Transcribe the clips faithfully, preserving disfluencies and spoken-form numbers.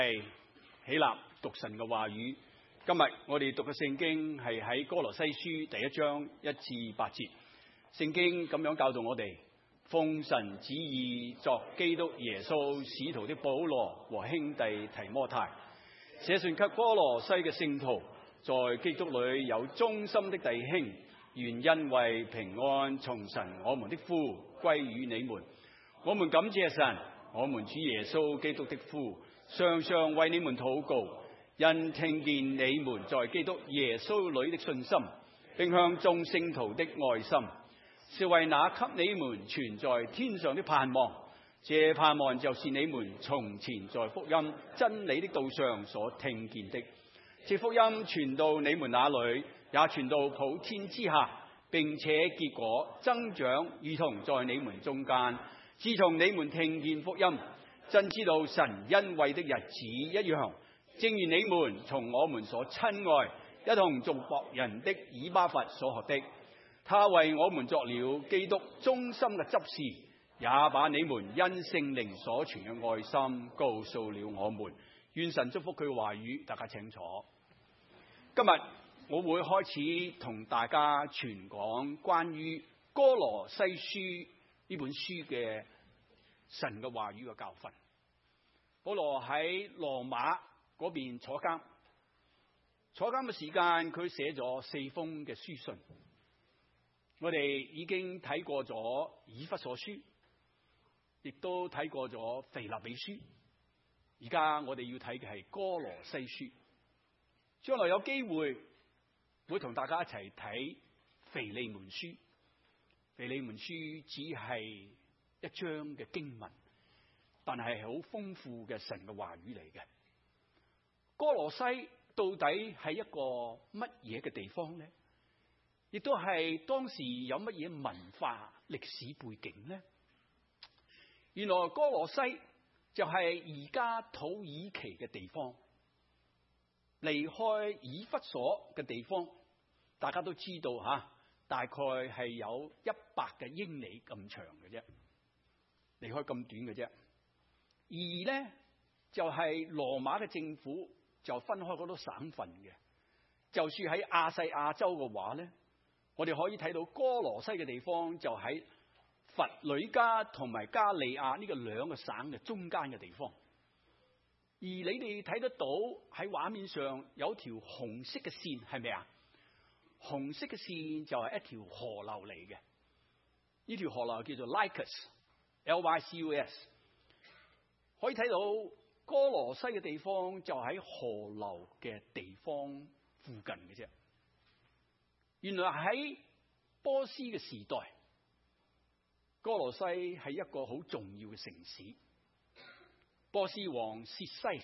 係起立讀神嘅話語。今日我哋讀嘅聖經係喺歌羅西書第一章一至八節。聖經咁樣教導我哋，奉神旨意作基督耶穌使徒的保羅和兄弟提摩太，寫信給歌羅西嘅聖徒，在基督裏有忠心的弟兄，願恩惠平安從神我們的父歸於你們。我們感謝神，我們主耶穌基督的父，常常為你們禱告，因聽見你們在基督耶穌裏的信心，並向眾聖徒的愛心，是為那給你們存在天上的盼望。這盼望就是你們從前在福音真理的道上所聽見的。這福音傳到你們那裏，也傳到普天之下，並且結果增長，如同在你們中間。自從你們聽見福音，真知道神恩惠的日子一樣，正如你們從我們所親愛一同做僕人的以巴弗所學的。他為我們作了基督忠心嘅執事，也把你們因聖靈所存嘅愛心告訴了我們。願神祝福佢嘅話語，大家請坐。今日我會開始同大家傳講關於歌羅西書呢本書嘅神嘅話語嘅教訓。保羅喺羅馬嗰邊坐監，坐監嘅時間佢寫咗四封嘅書信。我哋已經睇過咗以弗所書，亦都睇過咗腓立比書，而家我哋要睇嘅係歌羅西書。將來有機會會同大家一齊睇腓利門書。腓利門書只係一章嘅經文，但係好豐富嘅神嘅話語嚟嘅。歌羅西到底係一個乜嘢嘅地方呢？亦都係當時有乜嘢文化歷史背景呢？原來歌羅西就係而家土耳其嘅地方，離開以弗所嘅地方，大家都知道吓，大概係有一百嘅英里咁長嘅啫，離開咁短嘅啫。而呢就係羅馬嘅政府就分開好多省份嘅，就算喺亞細亞洲嘅話咧，我哋可以睇到歌羅西嘅地方就喺弗呂家同埋加利亞呢個兩個省嘅中間嘅地方。而你哋睇得到喺畫面上有條紅色嘅線，係咪啊？紅色嘅線就係一條河流嚟嘅，呢條河流叫做 Lycus，L Y C U S。可以睇到歌羅西嘅地方就喺河流嘅地方附近嘅啫。原來喺波斯嘅時代，歌羅西係一個好重要嘅城市。波斯王薛西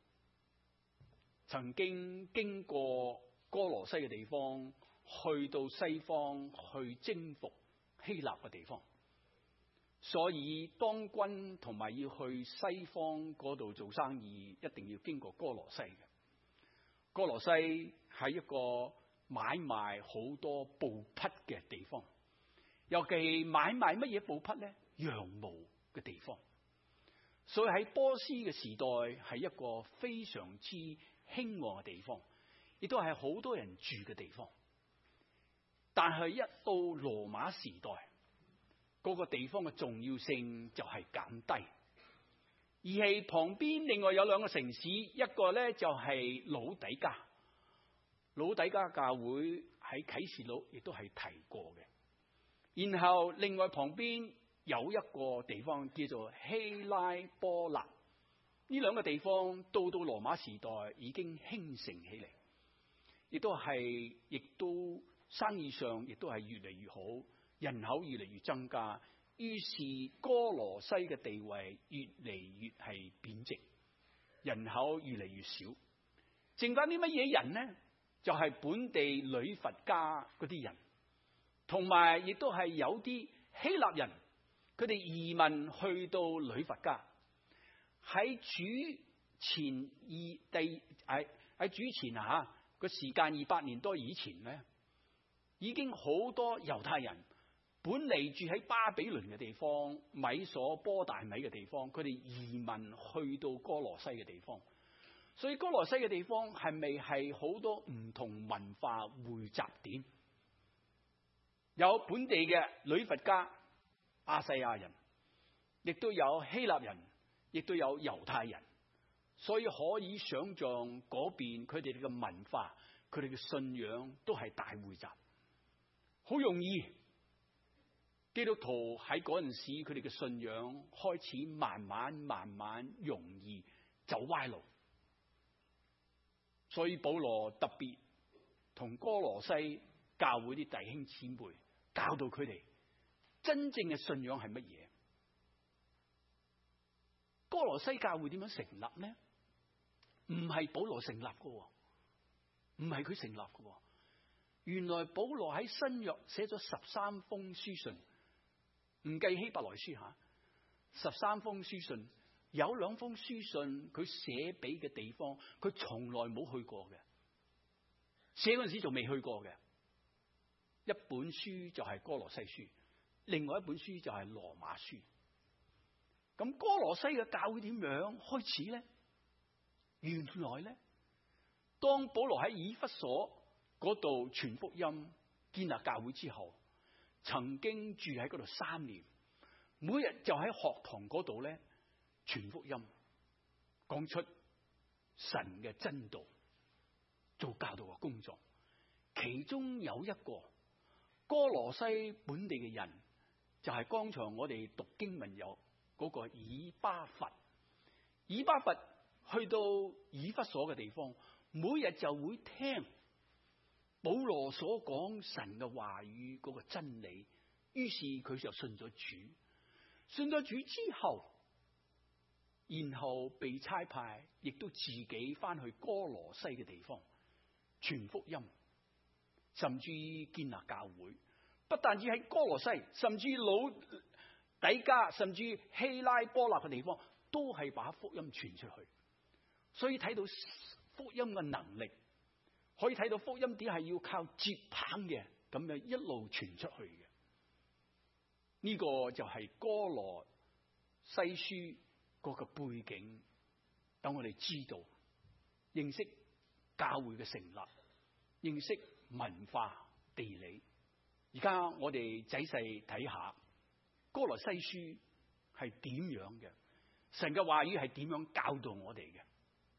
曾經經過歌羅西嘅地方，去到西方去征服希臘嘅地方，所以當軍同埋要去西方嗰度做生意，一定要經過歌羅西嘅。歌羅西係一個買賣好多布匹嘅地方，尤其買賣乜嘢布匹呢？羊毛嘅地方。所以喺波斯嘅時代係一個非常之興旺嘅地方，亦都係好多人住嘅地方。但係一到羅馬時代，嗰個地方嘅重要性就係減低，而係旁邊另外有兩個城市，一個咧就係老底加。老底加教會喺啟示錄亦都係提過嘅。然後另外旁邊有一個地方叫做希拉波納，呢兩個地方到到羅馬時代已經興盛起嚟，亦都係亦都生意上亦都係越嚟越好，人口越嚟越增加，於是歌羅西嘅地位越嚟越係貶值，人口越嚟越少，剩翻啲乜嘢人呢？就係、是、本地女佛家嗰啲人，同埋亦都係有啲希臘人，佢哋移民去到女佛家。喺主前二第喺喺主前啊吓個時間二百年多以前咧，已經好多猶太人本嚟住喺巴比倫嘅地方、米索波大米嘅地方，佢哋移民去到歌羅西嘅地方。 所以歌羅西嘅地方係咪係好多唔同文化匯集點？有本地嘅女佛家亞細亞人，亦都有希臘人，亦都有猶太人，所以可以想象嗰邊佢哋嘅文化、佢哋嘅信仰都係大匯集，好容易基督徒喺嗰陣時佢哋嘅信仰開始慢慢慢慢容易走歪路，所以保羅特別同歌羅西教會啲弟兄姊妹教導佢哋真正嘅信仰係乜嘢。歌羅西教會點樣成立呢？唔係保羅成立嘅，唔係佢成立嘅。原來保羅喺新約寫咗十三封書信，唔計希伯來書吓，十三封書信有兩封書信佢寫俾嘅地方，佢從來冇去過嘅，寫嗰陣時仲未去過嘅。一本書就係歌羅西書，另外一本書就係羅馬書。咁歌羅西嘅教會點樣開始咧？原來咧，當保羅喺以弗所嗰度傳福音、建立教會之後，曾經住喺嗰度三年，每日就喺學堂嗰度咧傳福音，講出神嘅真道，做教導嘅工作。其中有一個歌羅西本地嘅人，就係剛才我哋讀經文有嗰個以巴弗。以巴弗去到以弗所嘅地方，每日就會聽保羅所講神嘅話語嗰個真理，於是佢就信咗主。信咗主之後，然後被差派，亦都自己翻去歌羅西嘅地方傳福音，甚至建立教會。不但止喺歌羅西，甚至老底加，甚至希拉波納嘅地方，都係把福音傳出去。所以睇到福音嘅能力，可以睇到福音點係要靠接棒嘅，咁樣一路傳出去嘅。呢、這個就係歌羅西書嗰個背景，等我哋知道認識教會嘅成立，認識文化地理。而家我哋仔細睇下歌羅西書係點樣嘅，神嘅話語係點樣教導我哋嘅。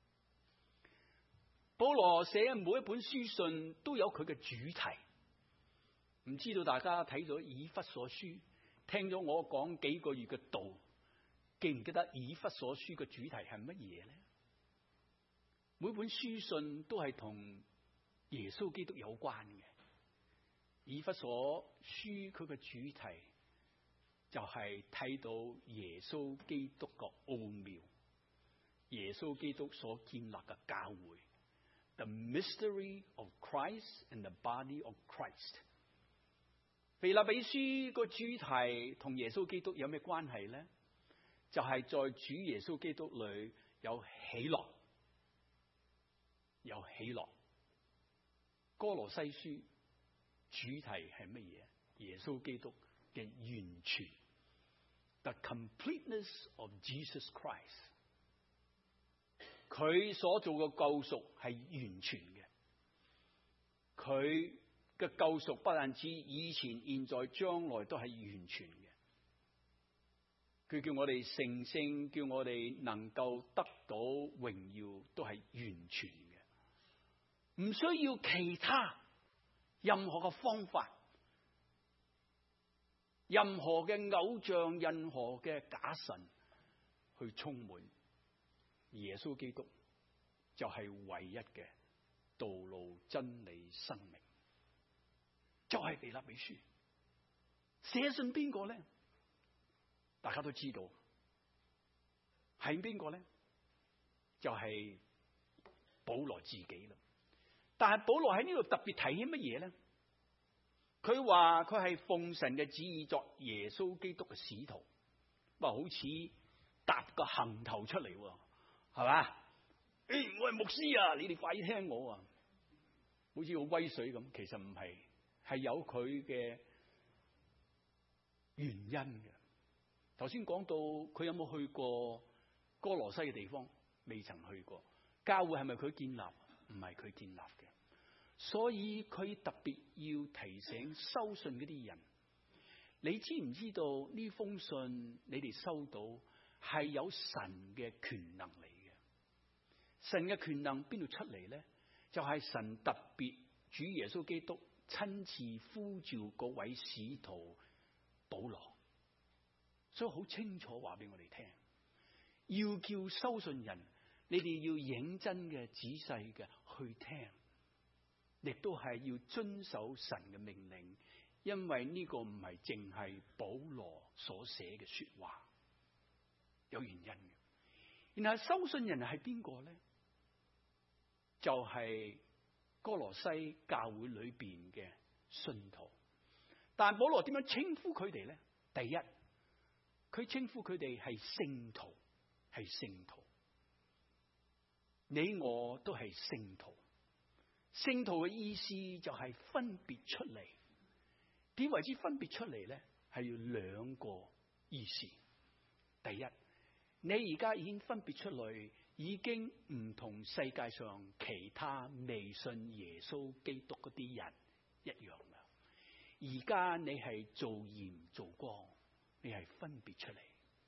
保羅寫每一本書信都有佢嘅主題，唔知道大家睇咗以弗所書，聽咗我講幾個月嘅道，記唔記得以弗所書嘅主題係乜嘢咧？每本書信都係同耶穌基督有關嘅。以弗所書佢嘅主題就係睇到耶穌基督嘅奧妙，耶穌基督所建立嘅教會。The mystery of Christ and the body of Christ。腓立比書個主題同耶穌基督有咩關係咧？就係、是、在主耶穌基督裏有喜樂，有喜樂。歌羅西書主題係乜嘢？耶穌基督嘅完全 ，the completeness of Jesus Christ。佢所做嘅救贖係完全嘅，佢嘅救贖不但止以前、現在、將來都係完全嘅。佢叫我哋成聖，叫我哋能夠得到榮耀，都係完全嘅，唔需要其他任何嘅方法，任何嘅偶像，任何嘅假神去充滿。耶穌基督就係唯一嘅道路、真理、生命，就係腓立比書。寫信邊個咧？大家都知道係邊個咧？就係保羅自己啦。但係保羅喺呢度特別提起乜嘢咧？佢話佢係奉神嘅旨意作耶穌基督嘅使徒，哇，好似搭個行頭出嚟喎。係嘛？誒、哎，我係牧師啊！你哋快啲聽我啊！好似好威水咁，其實唔係，係有佢嘅原因嘅。頭先講到佢有冇去過歌羅西嘅地方，未曾去過。 教會係咪佢建立？唔係佢建立嘅。所以佢特別要提醒收信嗰啲人，你知唔知道呢封信你哋收到係有神嘅權能嚟嘅？神嘅權能邊度出嚟咧？就係、是、神特別主耶穌基督親自呼召嗰位使徒保羅，所以好清楚話俾我哋聽，要叫收信人，你哋要認真嘅、仔細嘅去聽，亦都係要遵守神嘅命令，因為呢個唔係淨係保羅所寫嘅說話，有原因嘅。然後收信人係邊個咧？就係、是、哥羅西教會裏邊嘅信徒。但保羅點樣稱呼佢哋咧？第一，佢稱呼佢哋係聖徒，係聖徒。你我都係聖徒。聖徒嘅意思就係分別出嚟。點為之分別出嚟咧？係要兩個意思。第一，你而家已經分別出嚟，已經唔同世界上其他未信耶穌基督嗰啲人一樣啦。而家你係做鹽做光，你係分別出嚟。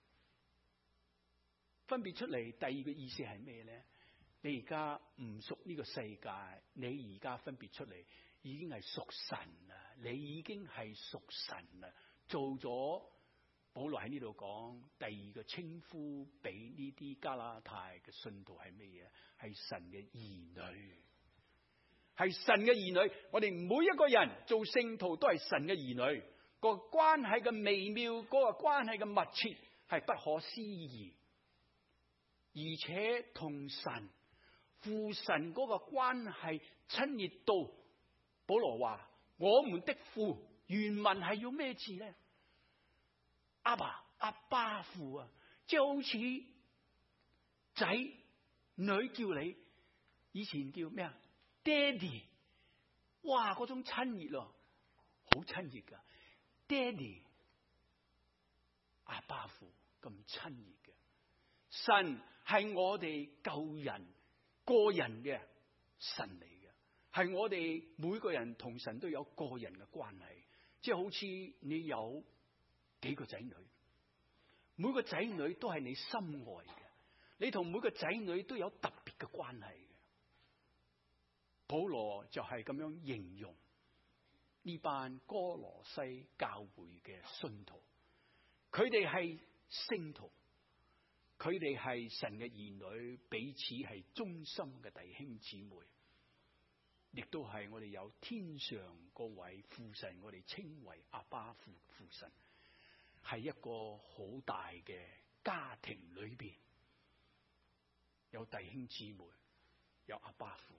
分別出嚟，第二個意思係咩咧？你而家唔屬呢個世界，你而家分別出嚟，已經係屬神啦。你已經係屬神啦。做咗保羅喺呢度講第二個稱呼俾呢啲加拉太嘅信徒係咩嘢？係神嘅兒女，係神嘅兒女。我哋每一個人做聖徒都係神嘅兒女，個關係嘅微妙，嗰個關係嘅密切係不可思議，而且同神父神嗰個關係親熱到保羅話我們的父，原文係用咩字咧？阿爸阿爸父啊，即係好似仔女叫你以前叫咩啊？爹哋，哇，嗰種親熱咯，好親熱噶，爹哋阿爸父咁親熱嘅。神係我哋救人個人嘅神嚟嘅，係我哋每個人同神都有個人嘅關係，即係好似你有幾個仔女，每個仔女都係你心愛嘅，你同每個仔女都有特別嘅關係嘅。保羅就係咁樣形容呢班哥羅西教會嘅信徒，佢哋係聖徒，佢哋係神嘅兒女，彼此係忠心嘅弟兄姊妹，亦都係我哋有天上嗰位父神，我哋稱為阿爸父父神，係一個好大嘅家庭裏邊，有弟兄姊妹，有阿爸父。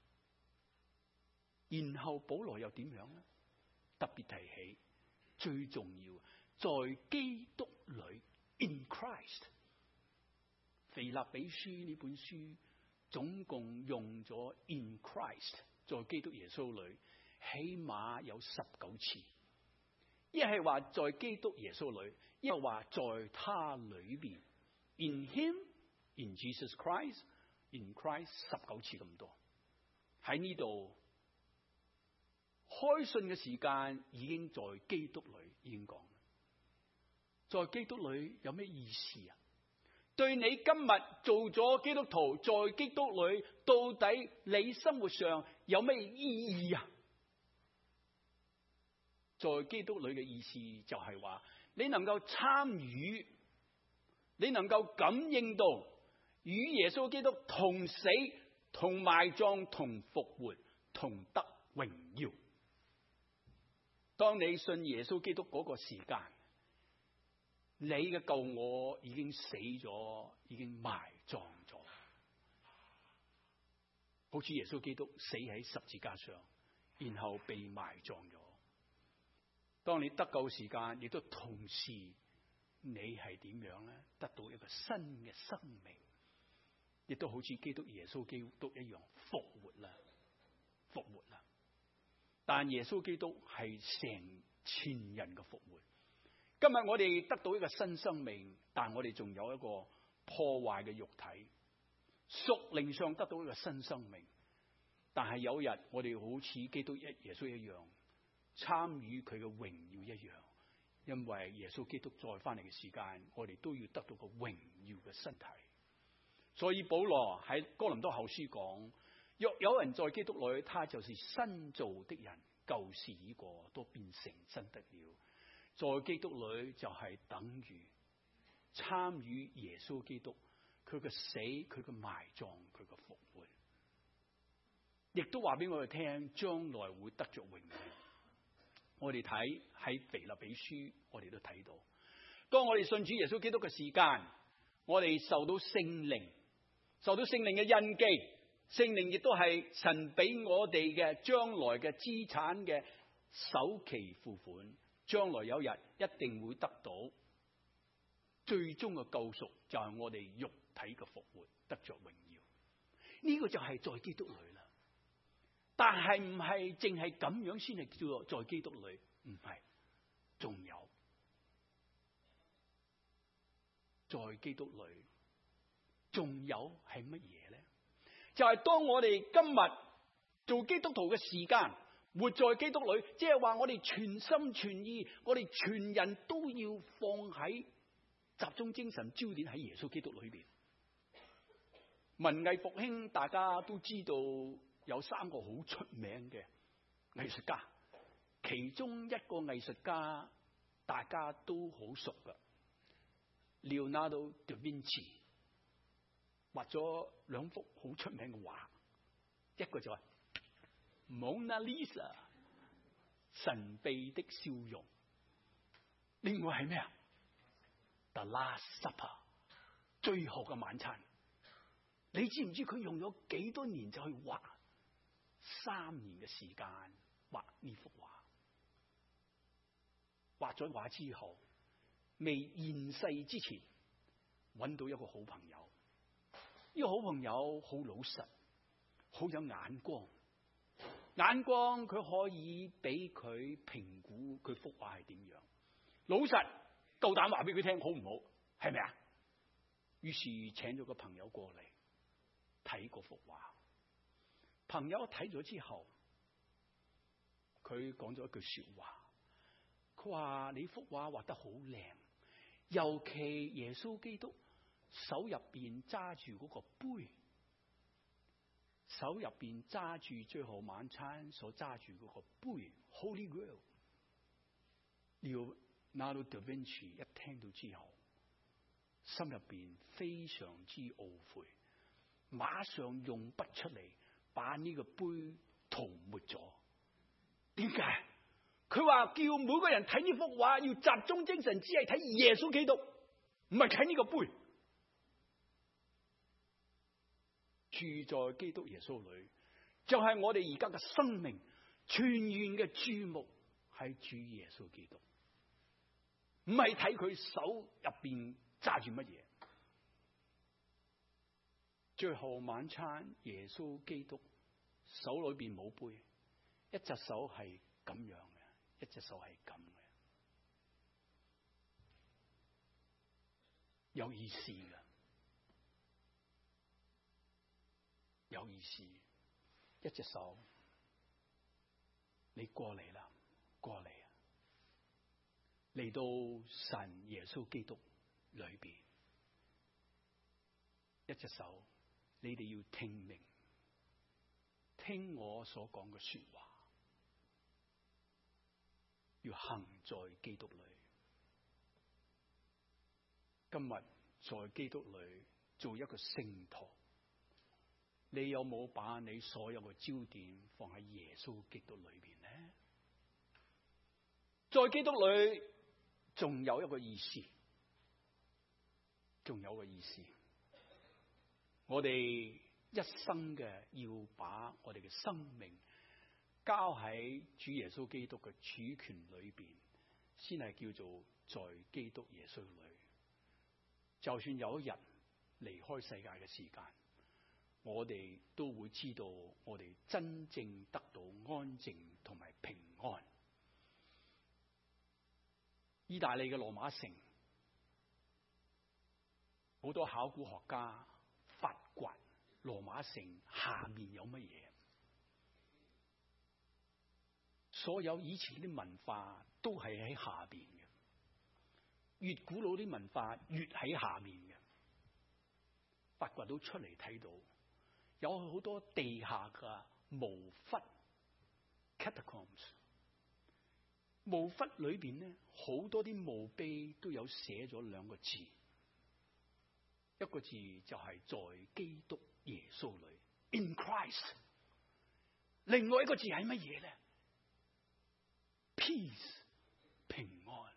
然後保羅又點樣呢？特別提起最重要，在基督裏 in Christ。腓立比書呢本書總共用咗 in Christ， 在基督耶穌裏起碼有十九次。一係話在基督耶穌裏，一係話在他裏邊 in him in Jesus Christ in Christ 十九次咁多。喺呢度開信嘅時間已經在基督裏已經講，在基督裏有咩意思啊？對你今日做咗基督徒，在基督裏到底你生活上有咩意義啊？在基督裏嘅意思就係話你能夠參與，你能夠感應到與耶穌基督同死、同埋葬、同復活、同得榮耀。當你信耶穌基督嗰個時間，你嘅舊我已經死咗，已經埋葬咗，好似耶穌基督死喺十字架上，然後被埋葬咗。當你得救時間，亦都同時你係點樣咧？得到一個新嘅生命，亦都好似基督耶穌基督一樣復活啦，復活啦。但耶穌基督係成全人嘅復活。今日我哋得到一個新生命，但我哋仲有一個破壞嘅肉體， 屬靈上得到一個新生命。但係有日我哋好似基督一耶穌一樣，參與佢嘅榮耀一樣，因為耶穌基督再翻嚟嘅時間，我哋都要得到個榮耀嘅身體。所以保羅喺哥林多後書講：若有人在基督裏，他就是新造的人，舊事已過，都變成新的了。在基督裏就係等於參與耶穌基督佢嘅死、佢嘅埋葬、佢嘅復活，亦都話俾我哋聽，將來會得着榮耀。我哋睇喺腓立比書，我哋都睇到，當我哋信主耶穌基督嘅時間，我哋受到聖靈，受到聖靈嘅印記，聖靈亦都係神俾我哋嘅將來嘅資產嘅首期付款，將來有日一定會得到最終嘅救贖，就係我哋肉體嘅復活，得着榮耀。呢、這個就係在基督裏啦。但係唔係淨係咁樣先係叫做在基督裏，唔係，仲有在基督裏，仲有係乜嘢咧？就係、是、當我哋今日做基督徒嘅時間，活在基督裏，即係話我哋全心全意，我哋全人都要放喺集中精神焦點喺耶穌基督裏邊。文藝復興大家都知道有三個好出名嘅藝術家，其中一個藝術家大家都好熟噶，Leonardo da Vinci 畫咗兩幅好出名嘅畫，一個就係 Mona Lisa 神秘的笑容，另外係咩啊？ The Last Supper 最後嘅晚餐。你知唔知佢用咗幾多年就去畫？三年嘅時間畫呢幅畫。畫咗畫之後，未現世之前，揾到一個好朋友。呢個好朋友好老實，好有眼光。眼光佢可以俾佢評估佢幅畫係點樣。老實夠膽話俾佢聽好唔好？係咪啊？於是請咗個朋友過嚟睇嗰幅畫。朋友睇咗之後，佢講咗一句說話，佢話你幅畫畫得好靚，尤其耶穌基督手入邊揸住嗰個杯，手入邊揸住最後晚餐所揸住嗰個杯 Holy Grail。Leonardo da Vinci 一聽到之後，心入邊非常之懊悔，馬上用筆出嚟把呢個杯塗抹咗。點解？佢話叫每個人睇呢幅畫要集中精神，只係睇耶穌基督，唔係睇呢個杯。住在基督耶穌裏，就係、是、我哋而家嘅生命全然嘅注目係主耶穌基督，唔係睇佢手入邊揸住乜嘢。最後晚餐，耶穌基督手裏邊冇杯，一隻手係咁樣嘅，一隻手係咁嘅，有意思嘅，有意思。一隻手，你過嚟啦，過嚟啊，嚟到神耶穌基督裏邊，一隻手。你哋要聽明，聽我所講嘅說話，要行在基督裏。今日在基督裏做一個聖徒，你有冇把你所有嘅焦點放喺耶穌基督裏邊呢？在基督裏仲有一個意思，仲有一個意思。我哋一生嘅要把我哋嘅生命交喺主耶穌基督嘅主權裏邊，先係叫做在基督耶穌裏。就算有一日離開世界嘅時間，我哋都會知道我哋真正得到安靜同埋平安。意大利嘅羅馬城，好多考古學家發掘羅馬城下面有乜嘢？所有以前啲文化都係喺下邊嘅，越古老啲文化越喺下面嘅。發掘到出嚟睇到，有好多地下嘅墓窟 catacombs， 墓窟裏邊咧好多啲墓碑都有寫咗兩個字，一個字就係在基督耶穌裏 in Christ， 另外一個字係乜嘢咧？Peace， 平安。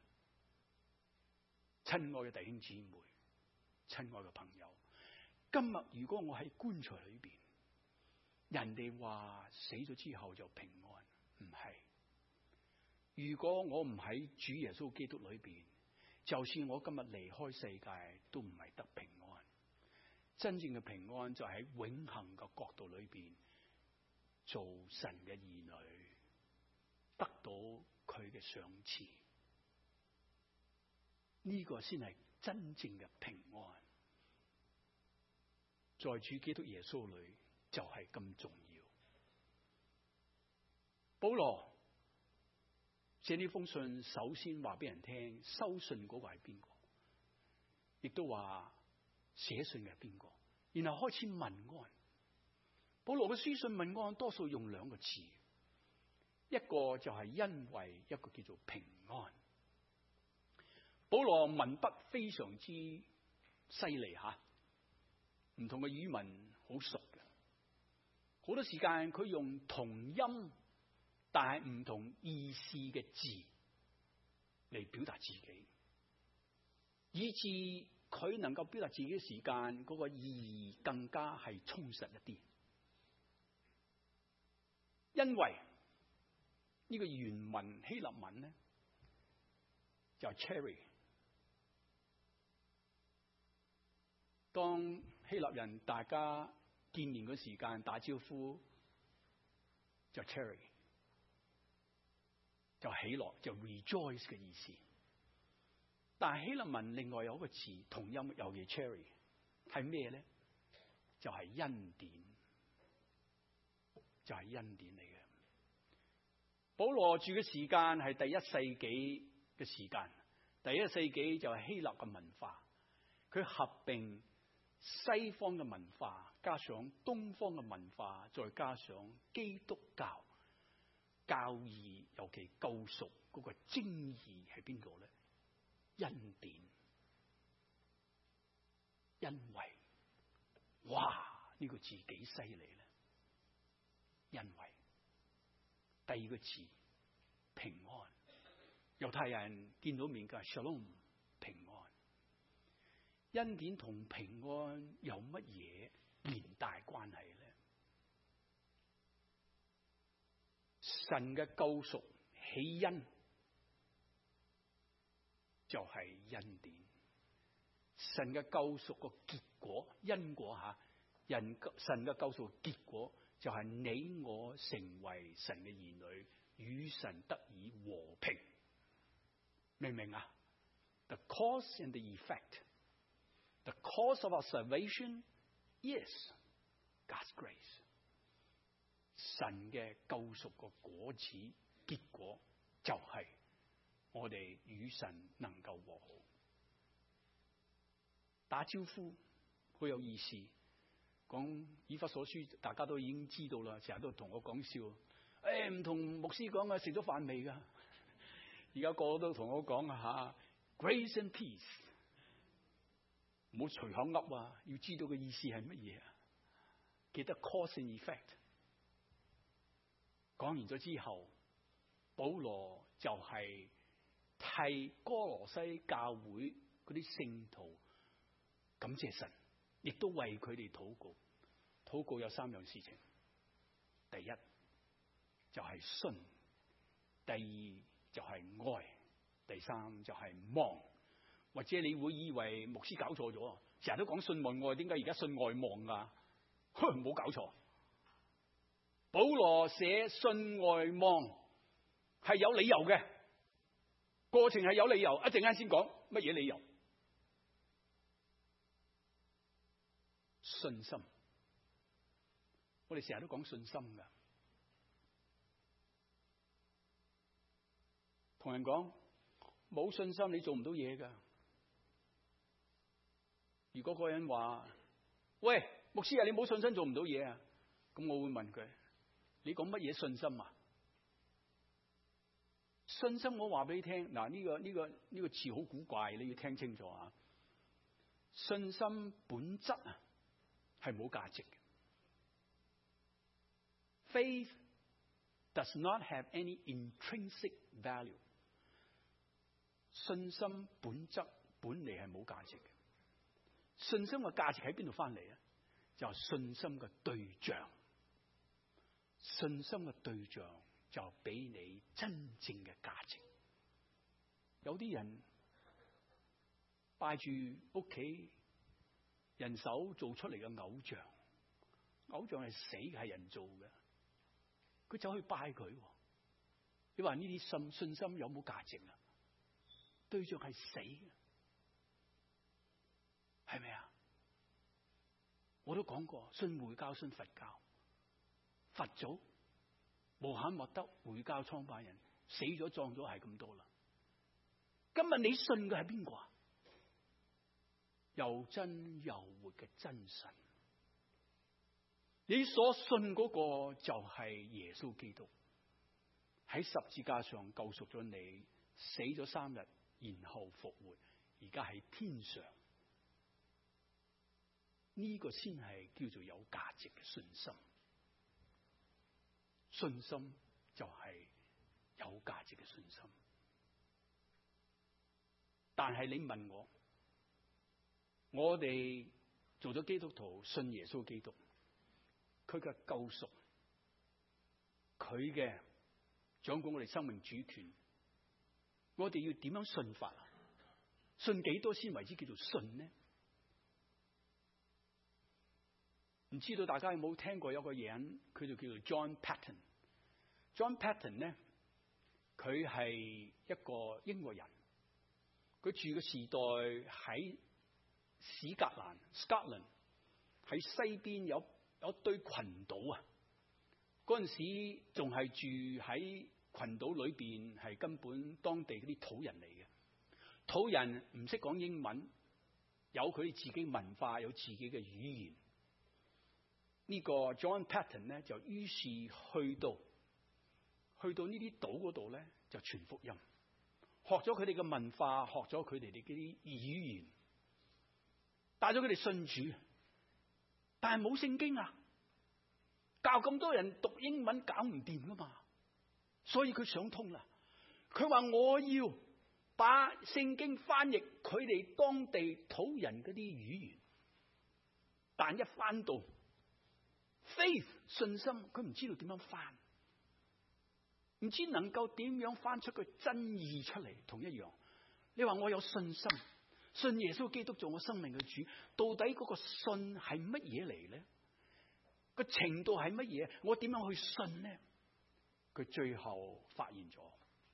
親愛嘅弟兄姊妹，親愛嘅朋友，今日如果我喺棺材裏邊，人哋話死咗之後就平安，唔係。如果我唔喺主耶穌基督裏邊，就算我今日離開世界，都唔係得平安。真正嘅平安就喺永恆嘅國度裏邊，做神嘅兒女，得到佢嘅賞賜，呢個先係真正嘅平安。在主基督耶穌裏就係咁重要。保羅寫呢封信，首先話俾人聽，收信嗰個係邊個，亦都話寫信嘅係邊個，然後開始問安。保羅嘅書信問安多數用兩個字，一個就係因為，一個叫做平安。保羅文筆非常之犀利吓，唔同嘅語文好熟嘅，好多時間佢用同音但係唔同意思嘅字嚟表達自己，以致佢能夠表達自己嘅時間嗰個意義更加係充實一啲。因為呢個原文希臘文咧就係 cherry， 當希臘人大家見面嘅時間打招呼就 cherry， 就喜樂，就 rejoice 嘅意思。但係希臘文另外有一個詞同音又係 cherry， 係咩咧？就係、是、恩典，就係、是、恩典嚟嘅。保羅住嘅時間係第一世紀嘅時間，第一世紀就係希臘嘅文化，佢合併西方嘅文化，加上東方嘅文化，再加上基督教教義，尤其救贖嗰個精義係邊個咧？恩典，因為，哇！呢個字幾犀利咧！因為，第二個字平安，猶太人見到面嘅 Shalom 平安，恩典同平安有乜嘢連帶關係咧？神嘅救贖起因就係恩典，神嘅救贖個結果因果吓，人神嘅救贖結果就係你我成為神嘅兒女，與神得以和平，明唔明啊？ The cause and the effect, the cause of our salvation is God's grace。神嘅救贖個果子結果就係我哋與神能夠和好，打招呼好有意思。講以弗所書大家都已經知道啦，成日都同我講笑，誒唔同牧師講啊，食咗飯未噶？而家個個都同我講啊吓 ，grace and peace， 唔好隨口噏啊，要知道嘅意思係乜嘢啊？記得 cause and effect。講完咗之後，保羅就係替哥羅西教會嗰啲聖徒感謝神，亦都為佢哋禱告。禱告有三樣事情，第一就係信，第二就係愛，第三就係望。或者你會以為牧師搞錯咗，成日都講信望愛，點解而家信外望噶？唔好搞錯。保羅寫信外望係有理由嘅，過程係有理由，一陣間先講乜嘢理由。信心我哋成日都講信心噶，同人講冇信心你做唔到嘢噶。如果嗰個人話：喂，牧師啊，你冇信心做唔到嘢啊？咁我會問佢：你講乜嘢信心啊？信心我話俾你聽，嗱，呢個呢個呢個詞好古怪，你要聽清楚啊！信心本質啊係冇價值嘅。Faith does not have any intrinsic value。信心本質本嚟係冇價值嘅。信心嘅價值喺邊度翻嚟咧？就係信心嘅對象。信心嘅對象就俾你真正嘅價值。有啲人拜住屋企人手做出嚟嘅偶像，偶像係死係人做嘅，佢走去拜佢。你話呢啲信信心有冇價值啊？對象係死嘅，係咪啊？我都講過，信回教信佛教，佛祖穆罕默德回教創辦人死咗葬咗係咁多啦。今日你信嘅係邊個啊？又真又活嘅真神，你所信嗰個就係耶穌基督，喺十字架上救贖咗你，死咗三日，然後復活，而家喺天上。呢個先係叫做有價值嘅信心。信心就係有價值嘅信心。但係你問我，我哋做咗基督徒，信耶穌基督，佢嘅救贖，佢嘅掌管我哋生命主權，我哋要點樣信法啊？信幾多先為之叫做信呢？唔知道大家有冇聽過有個人，佢就叫做 John Paton。John Paton 咧，佢係一個英國人，佢住嘅時代喺史格蘭 （Scotland），喺西邊有有一堆群島啊。嗰陣時仲係住喺群島裏邊，係根本當地嗰啲土人嚟嘅。土人唔識講英文，有佢哋自己文化，有自己嘅語言。呢個 John Paton 咧，就於是去到去到呢啲島嗰度咧，就傳福音，學咗佢哋嘅文化，學咗佢哋哋啲語言，帶咗佢哋信主，但係冇聖經啊，教咁多人讀英文搞唔掂噶嘛，所以佢想通啦。佢話我要把聖經翻譯佢哋當地土人嗰啲語言，但一翻到 faith 信心，佢唔知道點樣翻，唔知能夠點樣翻出個真義出嚟。同一樣，你話我有信心，信耶穌基督做我生命嘅主，到底嗰個信係乜嘢嚟咧？個程度係乜嘢？我點樣去信咧？佢最後發現咗，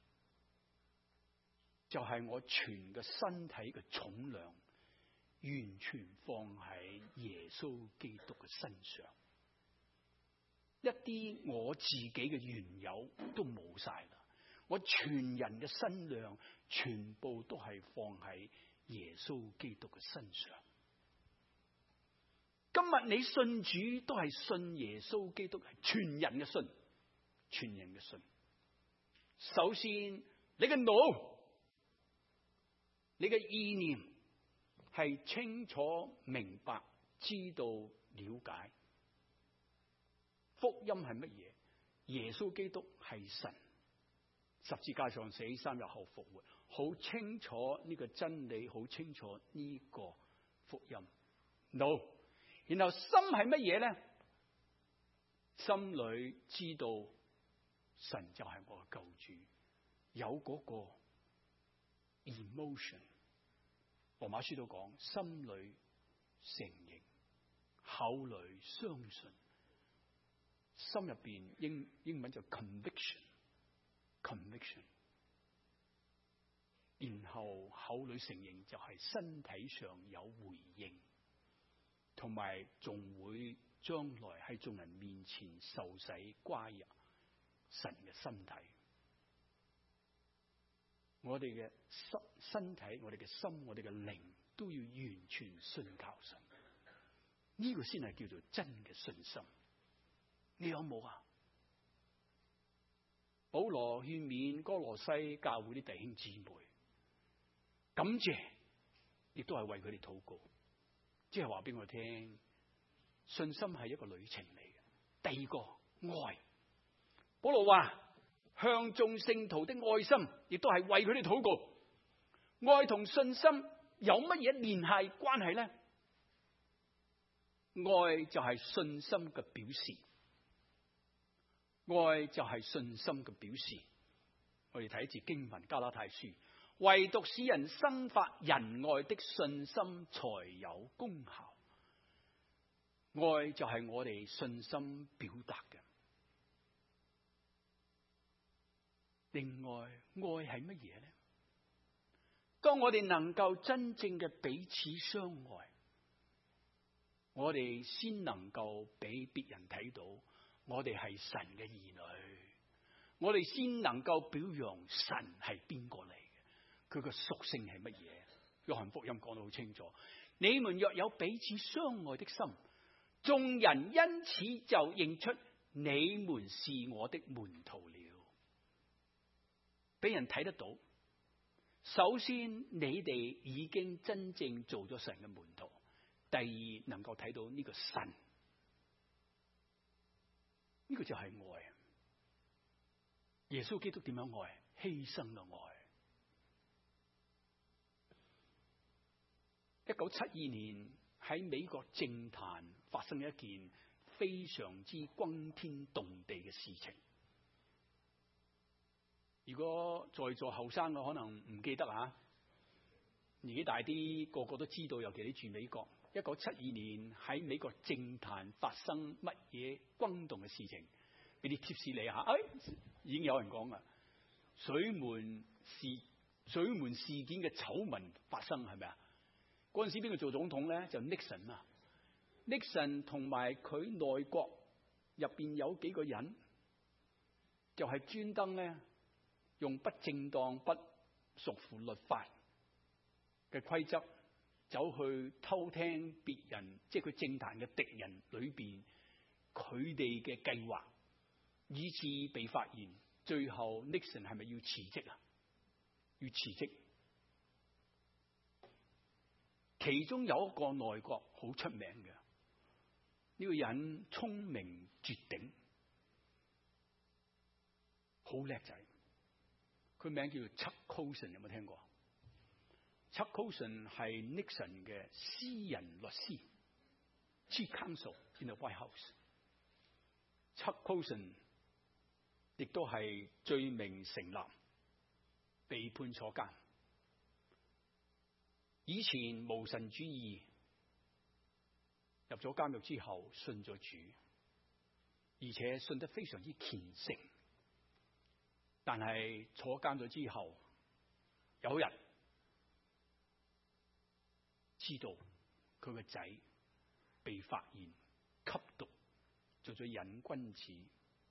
就係、是、我全個身體嘅重量完全放喺耶穌基督嘅身上。一啲我自己嘅原有都冇晒啦，我全人嘅身量全部都係放喺耶穌基督嘅身上。今日你信主都係信耶穌基督，係全人嘅信，全人嘅信。首先，你嘅腦、你嘅意念係清楚明白、知道、了解。福音係乜嘢？耶穌基督係神，十字架上死，三日後復活，好清楚呢個真理，好清楚呢個福音。No， 然後心係乜嘢咧？心裏知道神就係我嘅救主，有嗰個 emotion。羅馬書都講，心裏承認，口裏相信。心入邊英英文就 conviction conviction， 然後口裏承認就係身體上有回應，同埋仲會將來喺眾人面前受洗歸入神嘅身體。我哋嘅身身體、我哋嘅心、我哋嘅靈都要完全信靠神，呢個先係叫做真嘅信心。你有冇啊？保羅勸勉哥羅西教會啲弟兄姊妹，感謝，亦都係為佢哋禱告，即係話俾我聽，信心係一個旅程嚟嘅。第二個愛，保羅話向眾聖徒的愛心，亦都係為佢哋禱告。愛同信心有乜嘢聯繫關係呢？愛就係信心嘅表示，愛就係信心嘅表示。我哋睇一節經文，加拉太書，唯獨使人生發仁愛的信心才有功效。愛就係我哋信心表達嘅。另外，愛係乜嘢呢？當我哋能夠真正嘅彼此相愛，我哋先能夠俾別人睇到我哋係神嘅兒女，我哋先能夠表揚神係邊個嚟嘅，佢個屬性係乜嘢？約翰福音講得好清楚，你們若有彼此相愛的心，眾人因此就認出你們是我的門徒了。俾人睇得到，首先你哋已經真正做咗神嘅門徒，第二能夠睇到呢個神，呢個就係愛。耶穌基督點樣愛？犧牲嘅愛。一九七二年喺美國政壇發生一件非常之轟天動地嘅事情。如果在座後生嘅可能唔記得啊，年紀大啲個個都知道，尤其你住美國。一九七二年喺美國政壇發生乜嘢轟動嘅事情？俾啲貼士你下，哎，已經有人講啦，水門事水門事件嘅醜聞發生係咪啊？嗰陣時邊個做總統咧？就 Nixon 啊 ，Nixon 同埋佢內閣入邊有幾個人，就係專登咧。用不正當、不屬乎律法嘅規則，走去偷聽別人，即係佢政壇嘅敵人裏邊佢哋嘅計劃，以致被發現。最後 Nixon 係咪要辭職啊？要辭職。其中有一個內閣好出名嘅，呢個人聰明絕頂，好叻仔。佢名叫做 Chuck Colson， 有冇聽過 ？Chuck Colson 係 Nixon 嘅私人律師 ，Chief Counsel in the White House。Chuck Colson 亦都係罪名成立，被判坐監。以前無神主義，入咗監獄之後信咗主，而且信得非常之虔誠。但係坐監咗之後，有人知道佢個仔被發現吸毒，做咗癮君子，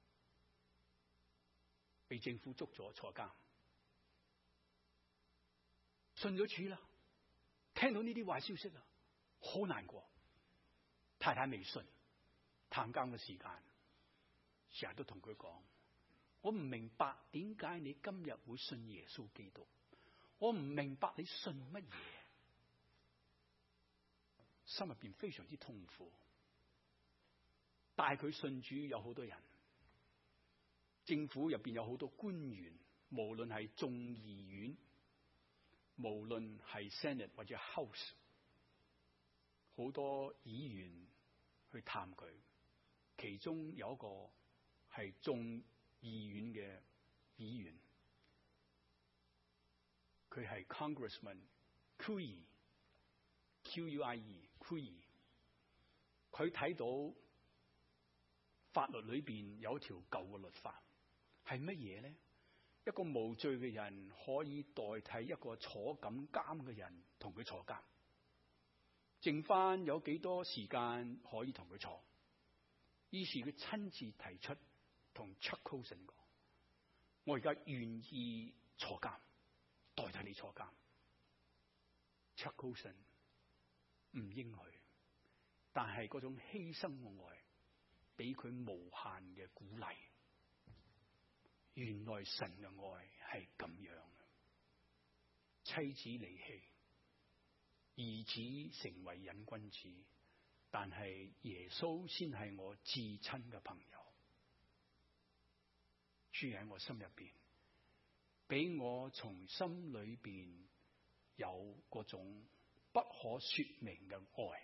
被政府捉咗坐監。信咗主啦，聽到呢啲壞消息啦，好難過。太太未信，探監嘅時間，成日都同佢講。我唔明白點解你今日會信耶穌基督，我唔明白你信乜嘢，心入邊非常之痛苦。帶佢信主有好多人，政府入邊有好多官員，無論係眾議院，無論係 Senate 或者 House， 好多議員去探佢，其中有一個係眾議院嘅議員，佢係 Congressman Quie，Q U I E，Quie，佢睇到法律裏邊有一條舊嘅律法，係乜嘢咧？一個無罪嘅人可以代替一個坐緊監嘅人同佢坐監，剩翻有幾多時間可以同佢坐？ 於是佢親自提出同 Chuck Colson 講：我而家願意坐監，代替你坐監。Chuck Colson 唔應許，但係嗰種犧牲嘅愛，俾佢無限嘅鼓勵。原來神嘅愛係咁樣嘅，妻子離棄，兒子成為癮君子，但係耶穌先係我至親嘅朋友。住喺我心入邊，俾我從心裏邊有嗰種不可說明嘅愛。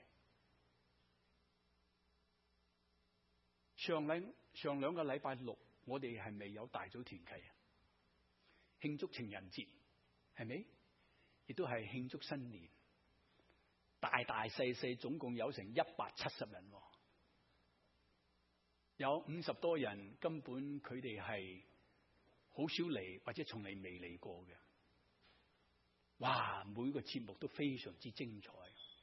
上兩上兩個禮拜六，我哋係咪有大組團契啊？慶祝情人節係咪？亦都係慶祝新年，大大細細總共有成一百七十人，有五十多人根本佢哋係好少嚟，或者從嚟未嚟過嘅。哇！每個節目都非常之精彩。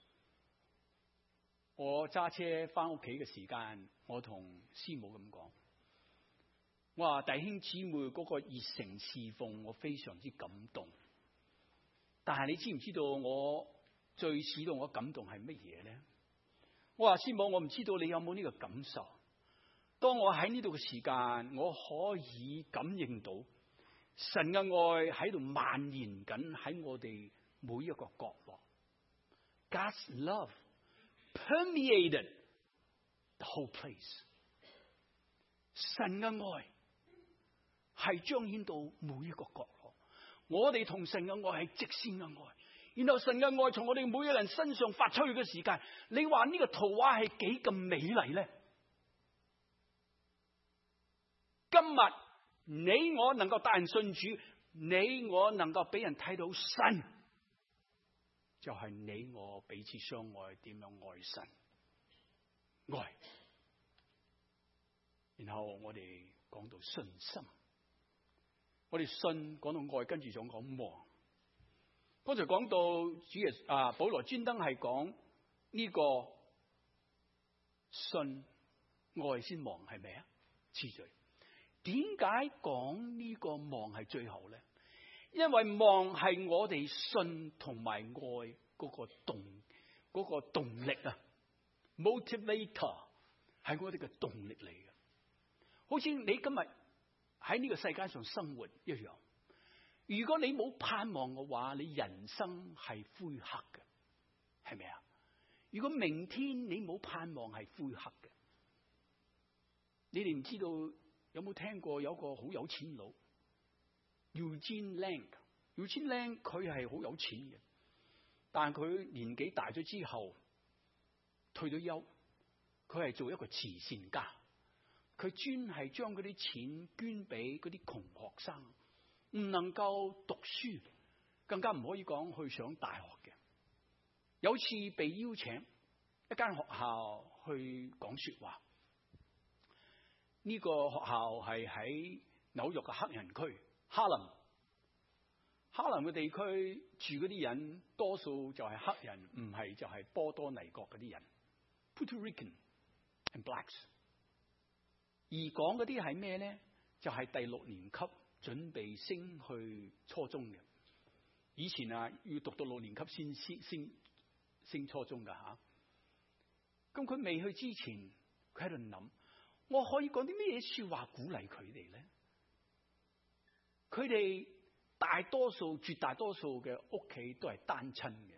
我揸車翻屋企嘅時間，我同師母咁講，我話弟兄姊妹嗰個熱誠侍奉，我非常之感動。但係你知唔知道我最使到我感動係乜嘢咧？我話師母，我唔知道你有冇呢個感受。當我喺呢度嘅時間，我可以感應到神嘅愛喺度蔓延緊喺我哋每一個角落。God's love permeated the whole place。神嘅愛係彰顯到每一個角落。我哋同神嘅愛係直線嘅愛，然後神嘅愛從我哋每一個人身上發出去嘅時間，你話呢個圖畫係幾咁美麗咧？今日你我能夠帶人信主，你我能夠俾人睇到神，就係你我彼此相愛，點樣愛神愛。然後我哋講到信心，我哋信講到愛，跟住仲講望。剛才講到主耶穌啊，保羅專登係講呢個信愛先望，係咪啊？次序。點解講呢個望係最後咧？因為望係我哋信同埋愛嗰個動嗰個動力啊 ，motivator 係我哋嘅動力嚟嘅。好似你今日喺呢個世界上生活一樣，如果你冇盼望嘅話，你人生係灰黑嘅，係咪啊？如果明天你冇盼望係灰黑嘅，你哋唔知道。有冇聽過有個好有錢佬 Eugene Lang？Eugene Lang 佢係好有錢嘅，但係佢年紀大咗之後退咗休，佢係做一個慈善家，佢專係將嗰啲錢捐俾嗰啲窮學生，唔能夠讀書，更加唔可以講去上大學嘅。有次被邀請一間學校去講說話。呢個學校係喺紐約嘅黑人區哈林，哈林嘅地區住嗰啲人多數就係黑人，唔係就係波多黎各嗰啲人 Puerto Rican and blacks。而講嗰啲係咩咧？就係、是、第六年級準備升去初中嘅。以前啊，要讀到六年級先先升升初中噶吓。咁佢未去之前，佢喺度諗。我可以講啲咩說話鼓勵佢哋咧？佢哋大多數、絕大多數嘅屋企都係單親嘅，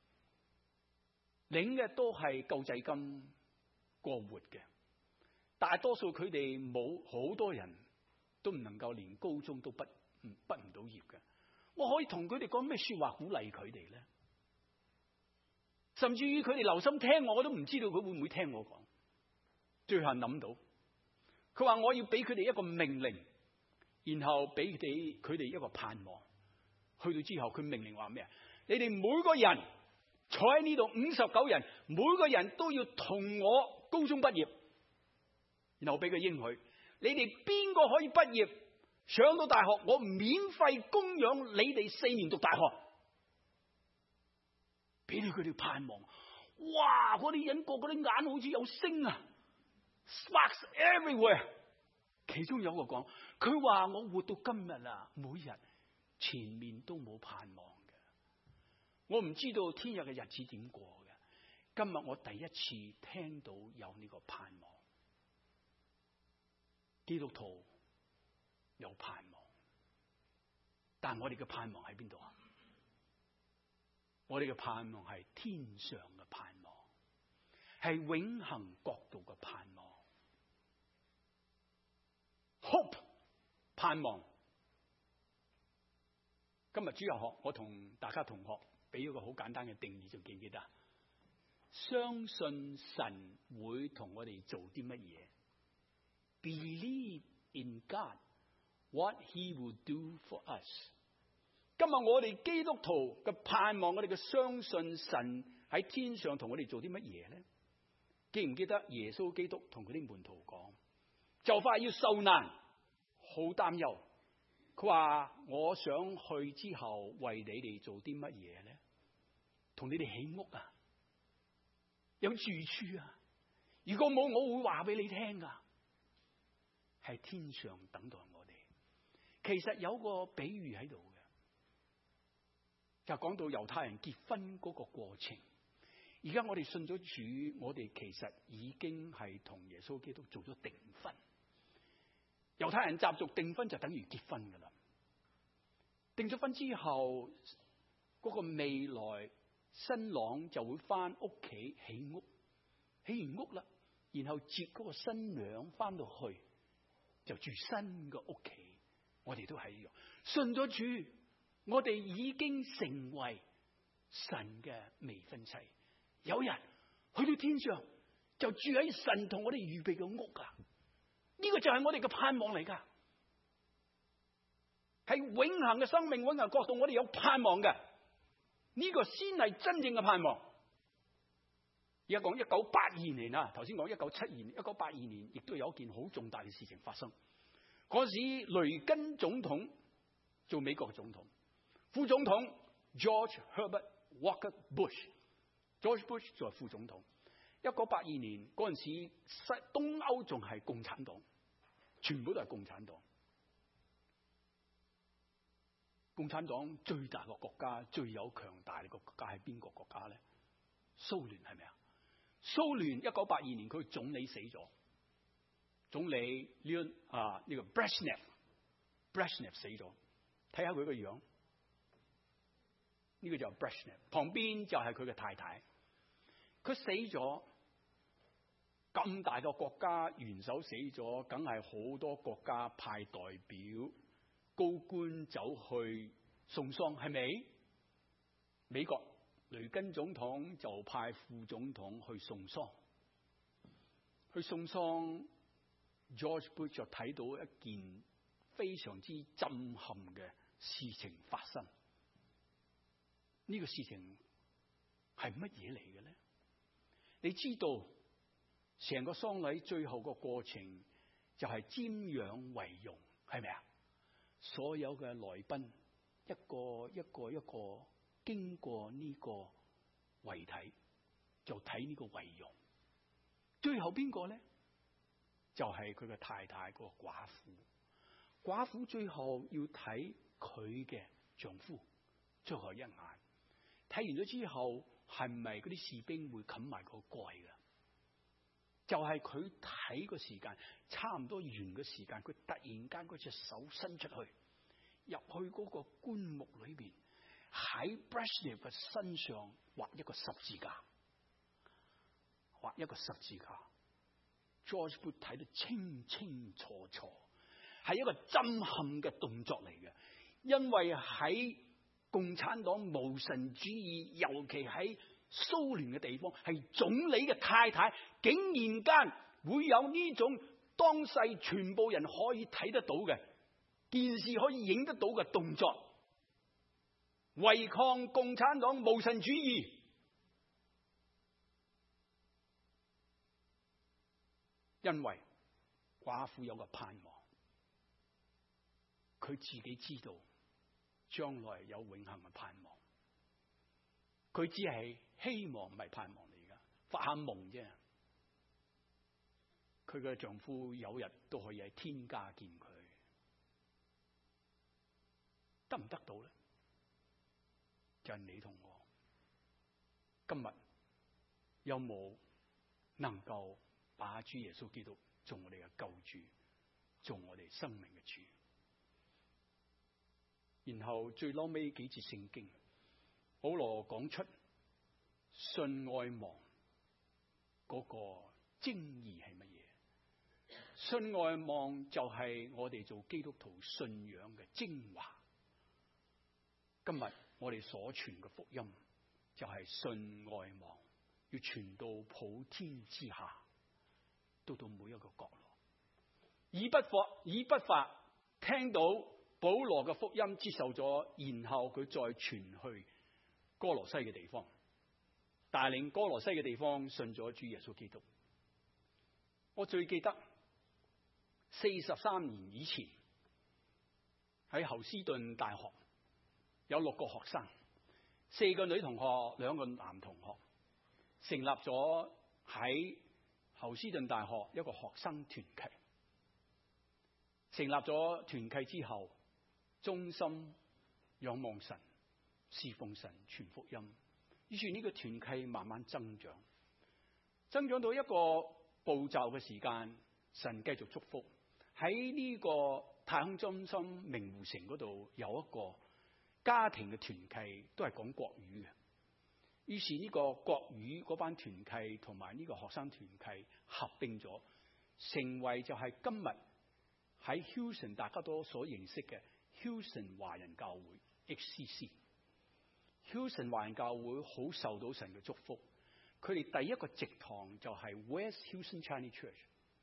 領嘅都係救濟金過活嘅。大多數佢哋冇，好多人都唔能夠連高中都畢唔畢唔到業嘅。我可以同佢哋講咩說話鼓勵佢哋咧？甚至於佢哋留心聽我，我都唔知道佢會唔會聽我講。最後諗到。佢話我要俾佢哋一個命令，然後俾佢哋佢哋一個盼望。去到之後，佢命令話咩啊？你哋每個人坐喺呢度五十九人，每個人都要同我高中畢業。然後俾佢應許，你哋邊個可以畢業上到大學，我免費供養你哋四年讀大學。俾你佢哋盼望。哇！嗰啲人個個啲眼好似有星啊！ sparks everywhere。其中有一個講，佢話我活到今日啦，每日前面都冇盼望嘅，我唔知道天日嘅日子點過嘅。今日我第一次聽到有呢個盼望，基督徒有盼望，但我哋嘅盼望喺邊度啊？我哋嘅盼望係天上嘅盼望，係永恆國度嘅盼望。Hope 盼望。今日主日學，我同大家同學俾咗個好簡單嘅定義，仲記唔記得？相信神會同我哋做啲乜嘢 ？Believe in God, what He will do for us。今日我哋基督徒嘅盼望，我哋嘅相信神喺天上同我哋做啲乜嘢咧？記唔記得耶穌基督同佢啲門徒講，就快要受難，好擔憂。佢話我想去之後為你哋做啲乜嘢咧？同你哋起屋啊，有住處啊。如果冇，我會話俾你聽噶。係天上等待我哋。其實有個比喻喺度嘅，就講到猶太人結婚嗰個過程。而家我哋信咗主，我哋其實已經係同耶穌基督做咗訂婚。猶太人習俗訂婚就等於結婚噶啦。訂咗婚之後，嗰個未來新郎就會翻屋企起屋，起完屋啦，然後接嗰個新娘翻到去，就住新嘅屋企。我哋都係一樣，信咗主，我哋已經成為神嘅未婚妻。有人去到天上，就住喺神同我哋預備嘅屋啊！呢個就係我哋嘅盼望嚟噶，係永恆嘅生命，永恆國度，我哋有盼望嘅。呢個先係真正嘅盼望。而家講一九八二年啊，頭先講一九七二年，一九八二年亦都有一件好重大嘅事情發生。嗰時雷根總統做美國嘅總統，副總統 George Herbert Walker Bush。George Bush 做副總統。一九八二年嗰陣時，西東歐仲係共產黨，全部都係共產黨。共產黨最大個國家、最有強大嘅國家係邊個國家咧？蘇聯係咪啊？蘇聯一九八二年佢總理死咗，總理 Leon 啊呢個 Brezhnev，Brezhnev 死咗。睇下佢個樣，呢個就係 Brezhnev，旁邊就係佢嘅太太。佢死咗，咁大個國家元首死咗，梗係好多國家派代表高官走去送喪，係咪？美國雷根總統就派副總統去送喪，去送喪 George Bush 就睇到一件非常之震撼嘅事情發生。呢個事情係乜嘢嚟嘅咧？你知道成個喪禮最後個過程就係瞻仰遺容，係咪啊？所有嘅來賓一個一個一個經過呢個遺體，就睇呢個遺容。最後邊個咧？就係佢嘅太太個寡婦。寡婦最後要睇佢嘅丈夫最後一眼。睇完咗之後，係咪嗰啲士兵會冚埋個蓋㗎？就係佢睇個時間，差唔多完嘅時間，佢突然間嗰隻手伸出去，入去嗰個棺木裏邊，喺 Brezhnev 嘅身上畫一個十字架，畫一個十字架。George Bush 睇得清清楚楚，係一個震撼嘅動作嚟嘅，因為喺共產黨無神主義，尤其喺蘇聯嘅地方，係總理嘅太太竟然間會有呢種當世全部人可以睇得到嘅電視可以影得到嘅動作，違抗共產黨無神主義。因為寡婦有個盼望，佢自己知道將來有永恆嘅盼望，佢只係希望，唔係盼望嚟噶，發下夢啫。 佢嘅丈夫有日都可以喺天家見佢，得唔得到咧？就係你同我今日有冇能夠把主耶穌基督做我哋嘅救主，做我哋生命嘅主？然後最嬲尾幾節聖經，保羅講出信愛望嗰個精義係乜嘢？信愛望就係我哋做基督徒信仰嘅精華。今日我哋所傳嘅福音就係信愛望，要傳到普天之下，到到每一個角落。以不法以不法聽到保羅嘅福音接受咗，然後佢再傳去哥羅西嘅地方，帶領哥羅西嘅地方信咗主耶穌基督。我最記得四十三年以前喺侯斯頓大學有六個學生，四個女同學，兩個男同學，成立咗喺侯斯頓大學一個學生團契。成立咗團契之後，忠心仰望神，侍奉神，傳福音。於是呢個團契慢慢增長，增長到一個步驟嘅時間，神繼續祝福。喺呢個太空中心明湖城嗰度有一個家庭嘅團契，都係講國語嘅。於是呢個國語嗰班團契同埋呢個學生團契合併咗，成為就係今日喺 Houston 大家都所認識嘅 Houston 華人教會 H C C。Houston 華人教會好受到神嘅祝福，佢哋第一個植堂就係 West Houston Chinese Church。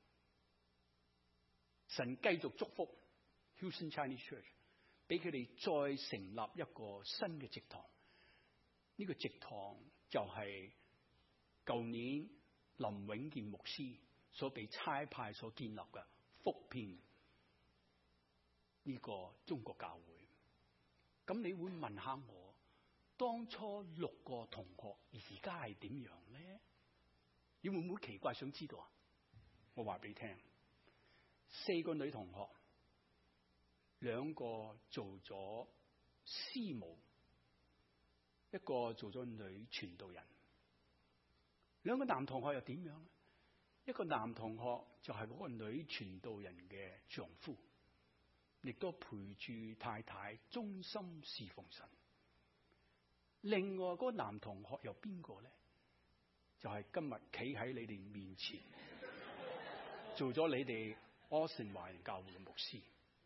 神繼續祝福 Houston Chinese Church， 俾佢哋再成立一個新嘅植堂。呢、這個植堂就係舊年林永健牧師所被差派所建立嘅福片呢個中國教會。咁你會問下我，當初六個同學而家係點樣咧？你會唔會奇怪想知道啊？我話俾你聽，四個女同學，兩個做咗師母，一個做咗女傳道人。兩個男同學又點樣咧？一個男同學就係嗰個女傳道人嘅丈夫，亦都陪住太太忠心侍奉神。另外嗰個男同學又邊個咧？就係、是、今日企喺你哋面前，做咗你哋柯城華人教會嘅牧師。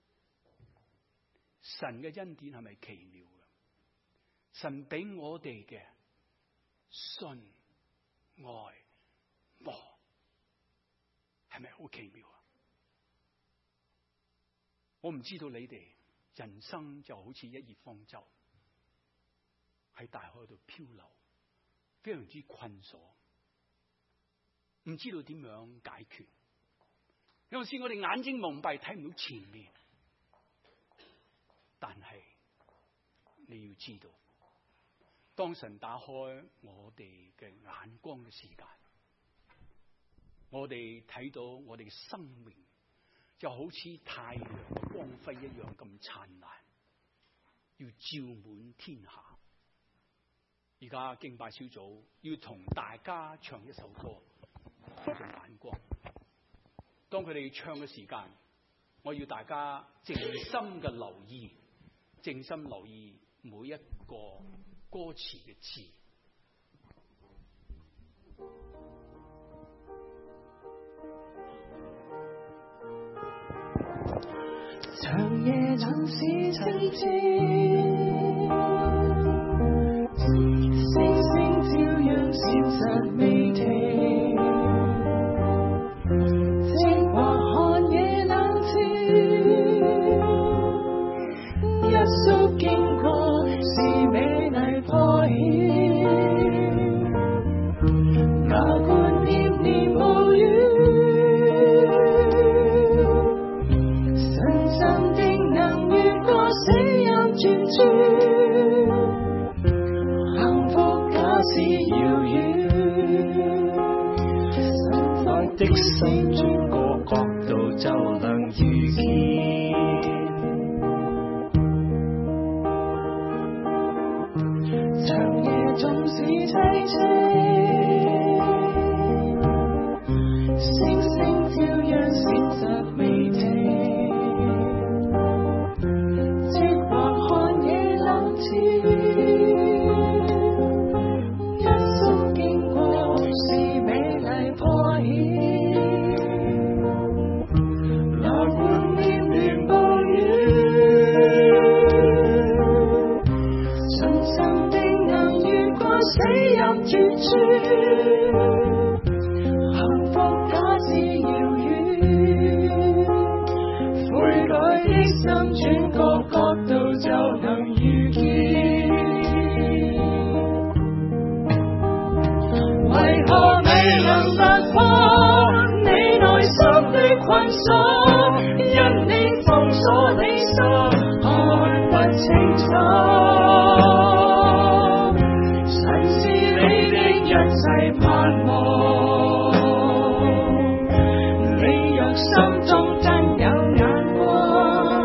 神嘅恩典係咪奇妙嘅？神俾我哋嘅信、愛、望，係咪好奇妙啊？我唔知道你哋人生就好似一葉方舟喺大海度漂流，非常之困鎖，唔知道點樣解決。有陣時我哋眼睛蒙蔽，睇唔到前面。但係你要知道，當神打開我哋嘅眼光嘅時間，我哋睇到我哋嘅生命就好似太陽嘅光輝一樣咁燦爛，要照滿天下。而家敬拜小組要同大家唱一首歌，叫做《眼光》。當佢哋唱嘅時間，我要大家靜心嘅留意，靜心留意每一個歌詞嘅字。 長夜冷是清天，星星照樣消失未停，情或寒夜冷天，一宿經過是美麗破曉，牙關念念無語。幸福假使遙遠，心愛的心轉過。 着未停，即或看夜冷天，一宿經過是美麗破曉，來換念念暴雨，深深的能越過死入絕處。心轉個角度就能遇見，為何未能突破你內心的困鎖？因你封鎖你心，看不清楚。神是你的一切盼望，你若心中真有眼光，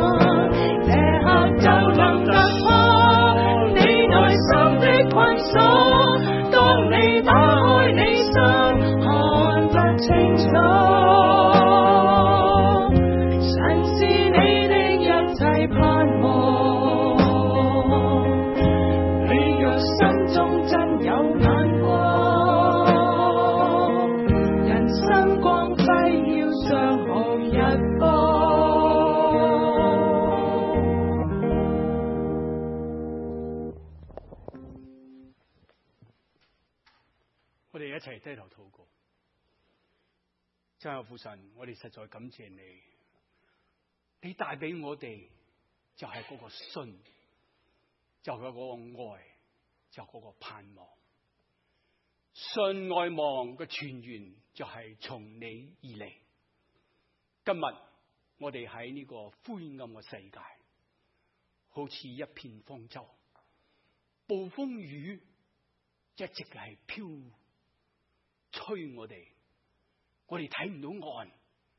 當你打開你心，看不清楚，神是你的一切盼望。你若心中真有眼光，人生光輝要像紅日光。 我哋一齊低頭禱告。真係父神，我哋實在感謝你，你帶俾我哋就係嗰個信，就係嗰個愛，就係嗰個盼望。信愛望嘅泉源就係從你而嚟。今日我哋喺呢個灰暗嘅世界，好似一片方舟，暴風雨一直係飄吹我哋，我哋睇唔到岸，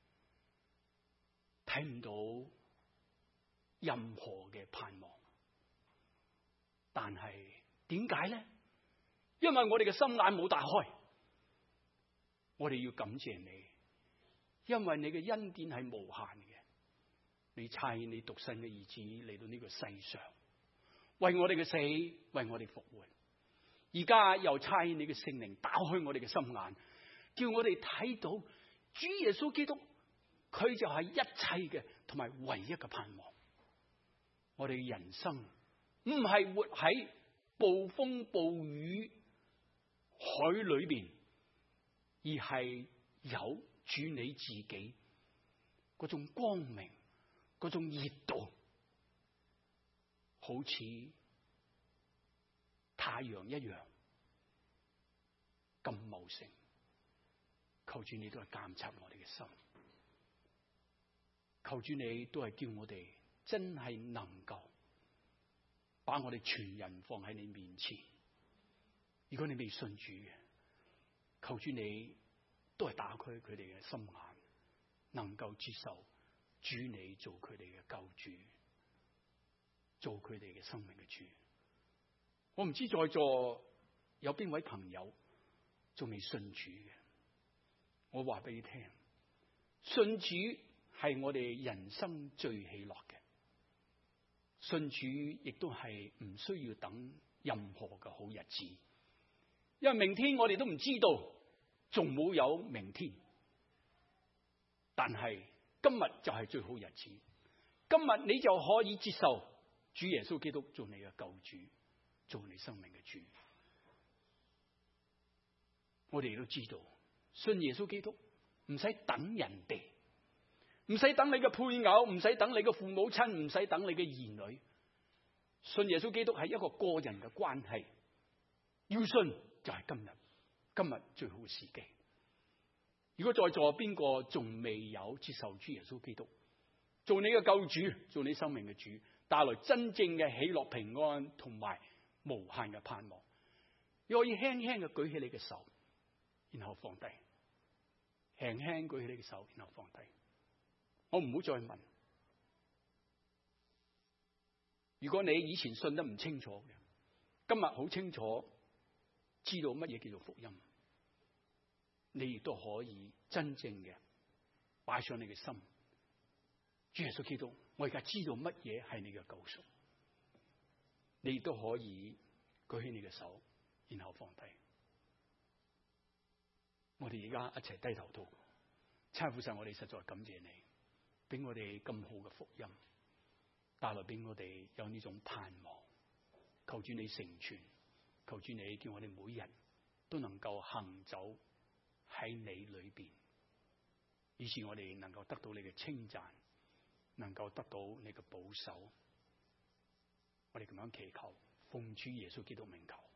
睇唔到任何嘅盼望。但係點解咧？因為我哋嘅心眼冇打開。我哋要感謝你，因為你嘅恩典係無限嘅。你差遣你獨生嘅兒子嚟到呢個世上，為我哋嘅死，為我哋復活。而家又差遣你嘅聖靈打開我哋嘅心眼，叫我哋睇到主耶穌基督，佢就係一切嘅同埋唯一嘅盼望。我哋嘅人生唔係活喺暴風暴雨海裏邊，而係有主你自己嗰種光明，嗰種熱度，好似太陽一樣咁茂盛。求主你都係監察我哋嘅心，求主你都係叫我哋真係能夠把我哋全人放喺你面前。如果你未信主嘅，求主你都係打開佢哋嘅心眼，能夠接受主你做佢哋嘅救主，做佢哋嘅生命嘅主。我唔知在座有邊位朋友仲未信主嘅，我話俾你聽，信主係我哋人生最喜樂嘅。信主亦都係唔需要等任何嘅好日子，因為明天我哋都唔知道，仲冇有明天。但係今日就係最好日子，今日你就可以接受主耶穌基督做你嘅救主，做你生命嘅主。我哋都知道，信耶穌基督唔使等人哋，唔使等你嘅配偶，唔使等你嘅父母親，唔使等你嘅兒女。信耶穌基督係一個個人嘅關係，要信就係今日，今日最好嘅時機。如果在座邊個仲未有接受主耶穌基督做你嘅救主，做你生命嘅主，帶來真正嘅喜樂平安同埋無限嘅盼望，你可以輕輕嘅舉起你嘅手，然後放低，輕輕舉起你嘅手，然後放低。我唔好再問。如果你以前信得唔清楚嘅，今日好清楚知道乜嘢叫做福音，你亦都可以真正嘅擺上你嘅心。主耶穌基督，我而家知道乜嘢係你嘅救贖，你亦都可以舉起你嘅手，然後放低。我哋而家一齊低頭禱告，親父神，我哋實在感謝你，俾我哋咁好嘅福音，帶來俾我哋有呢種盼望。求主你成全，求主你叫我哋每日都能夠行走喺你裏邊，以致我哋能夠得到你嘅稱讚，能夠得到你嘅保守。我哋咁樣祈求，奉主耶穌基督名求。